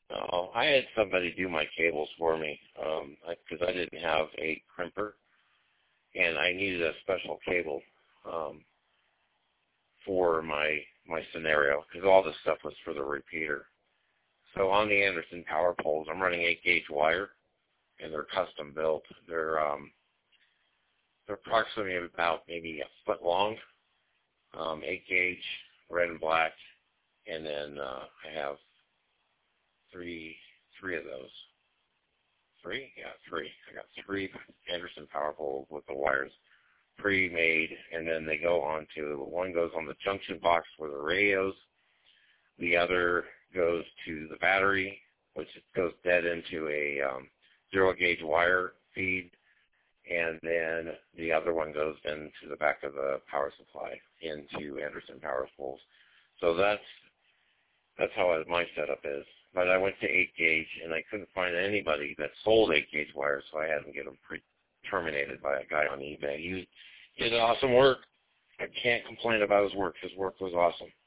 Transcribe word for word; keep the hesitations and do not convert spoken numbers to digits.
Oh, I had somebody do my cables for me um, because I didn't have a crimper, and I needed a special cable um, for my my scenario because all this stuff was for the repeater. So on the Anderson power poles, I'm running eight gauge wire, and they're custom built. They're um, they're approximately about maybe a foot long, um, eight gauge, red and black, and then uh, I have three three of those. Three? Yeah, three. I got three Anderson power poles with the wires pre-made, and then they go on to, one goes on the junction box for the radios, the other goes to the battery, which goes dead into a um, zero gauge wire feed, and then the other one goes into the back of the power supply into Anderson power poles. So that's that's how my setup is. But I went to eight gauge, and I couldn't find anybody that sold eight gauge wires, so I had to get them pre-terminated by a guy on eBay. He did awesome work. I can't complain about his work. His work was awesome.